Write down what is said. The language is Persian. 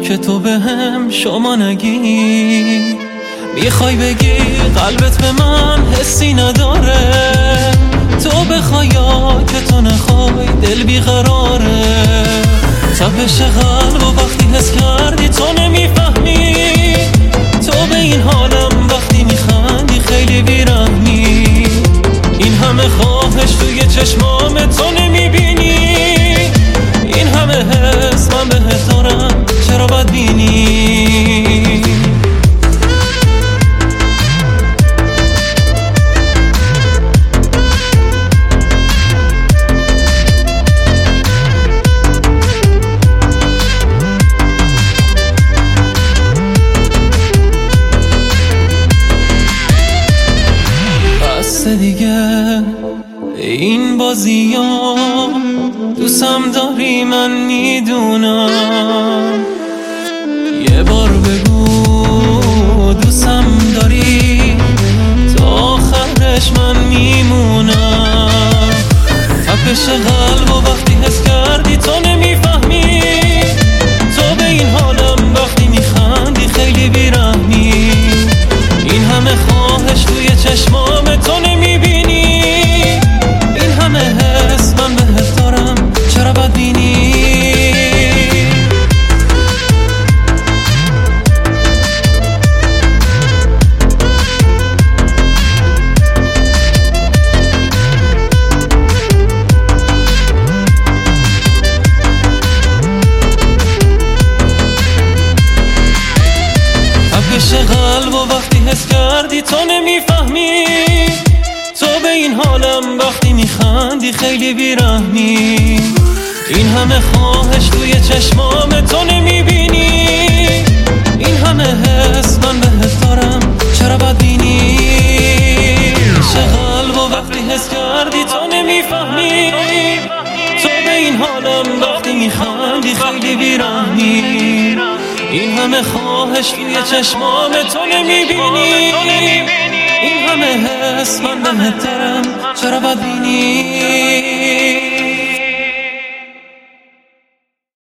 که تو به هم شما نگی. میخوای بگی قلبت به من حسی نداره، تو بخوای یا که تو نخوای دل بیقراره. تپش قلب و وقتی حس کردی تو نمیفهمی، تو به این حالم وقتی میخندی خیلی بیرحمی. این همه خواهش توی چشمام تو نمیبینی، این همه حس من بهت دارم چرا بدبینی؟ دیگه این بازی ها دوستم داری من میدونم، یه بار بگو دوستم داری تا آخرش من میمونم. تپش قلب و وقتی حس کردی تو نمیفهمی، تو به این حالم وقتی میخندی خیلی بیرحمی. این همه خواهش توی چشمام تو نمیبینی، این همه حس من بهت دارم چرا بدبینی؟ تپش قلب و وقتی حس کردی تو نمیفهمی، تو به این حالم وقتی میخندی خیلی بیرحمی. این همه خواهش توی چشمام تو نمیبینی، این همه حس من بهت دارم چرا بدبینی؟ تپش قلب و وقتی حس کردی تو نمیفهمی، تو به این حالم وقتی میخندی خیلی بیرحمی. این همه خواهش توی چشمام تو نمیبینی، این همه حس من بهت دارم چرا بدبینی؟